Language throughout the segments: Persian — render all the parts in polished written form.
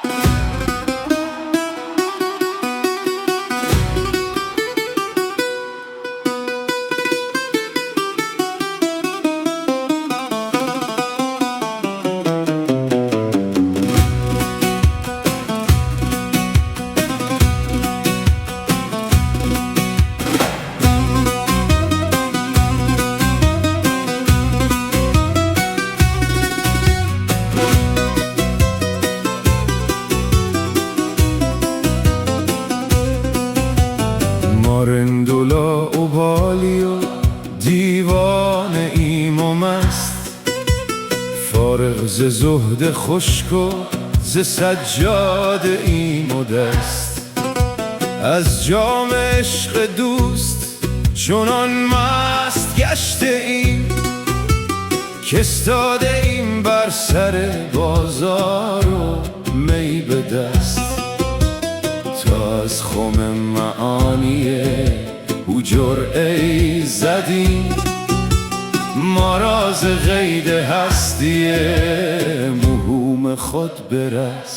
رندولا و بالی و دیوانه ایم و مست، فارغ ز زهد خشک و ز سجاده ایم و دست. از جام عشق دوست چنان مست گشته ایم که استاده ایم بر سر بازار و می به دست. تا از خم معانی او جرعه‌ای زدیم، ما را ز قید هستی موهوم خود برست.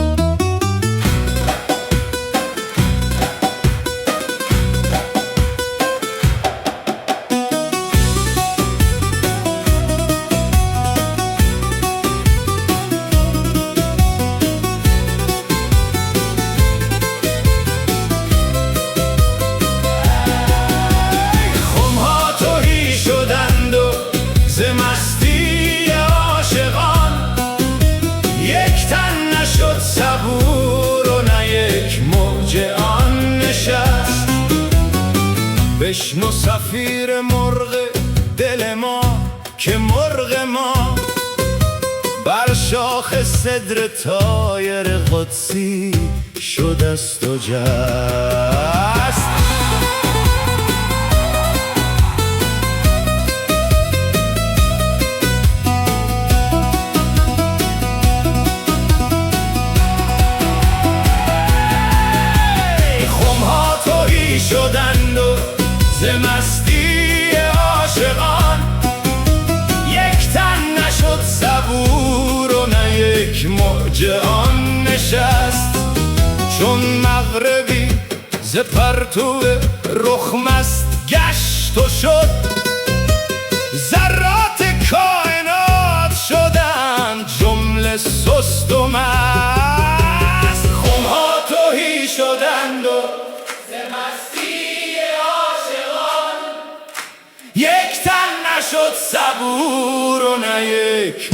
صبور و نه یک موج آن نشست. بشنو صفیر مرغ دل ما که مرغ ما بر شاخ صدر طایر قدسی شده است و جست. شدند و ز مستی عاشقان یک تن نشد صبور و نه یک موج آن نشست. چون مغربی ز پرتو رخ مست گشت و شد، ذرات کائنات شدند جمله سست و مست. خمها تهی شدند و یک تن نشد صبور و نه یک